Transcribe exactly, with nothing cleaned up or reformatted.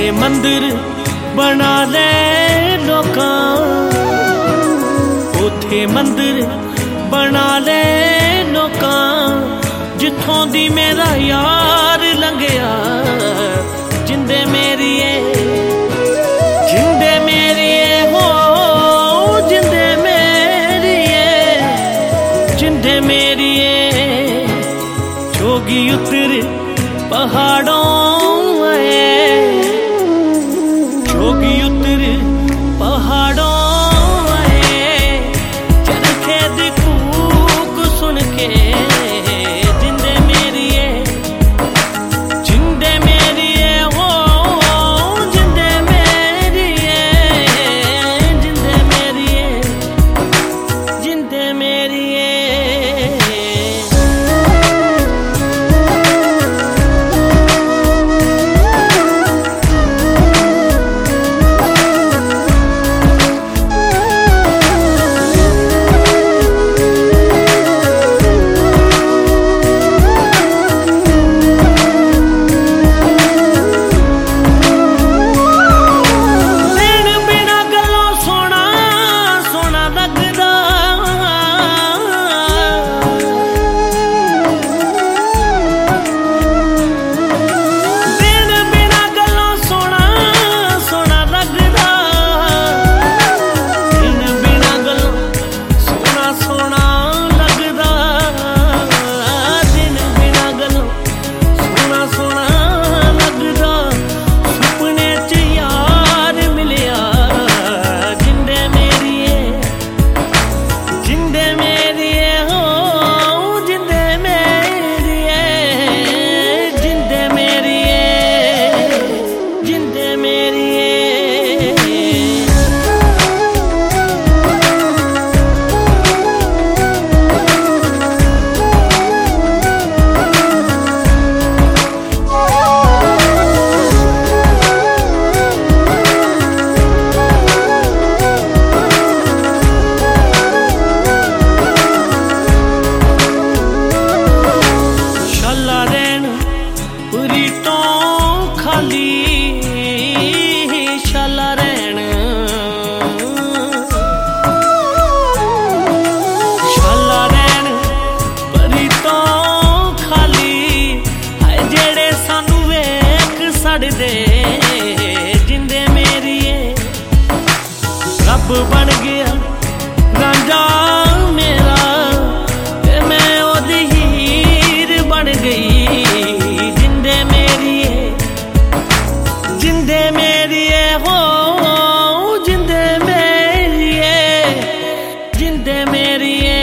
उथे मंदिर बना ले लोकां, उथे मंदिर बना ले लोकां, जिथों दी मेरा यार लंघिया। जिंदे मेरिए जिंदे मेरिए हो, जिंदे मेरिए जिंदे मेरिए, जोगी उतर पहाड़ों आए, जोगी उतर पहाड़ों आए, चरखे दी कूक सुन के। जिंदे मेरिए जिंदे मेरिए हो, जिंदे मेरिए जिंदे मेरिए जिंदे मेरिए। जिंदे मेरिए रब बन गया रांझा मेरा, ते मैं ओदी हीर बन गई। जिंदे मेरिए जिंदे मेरिए हो, जिंदे मेरिए जिंदे मेरिए।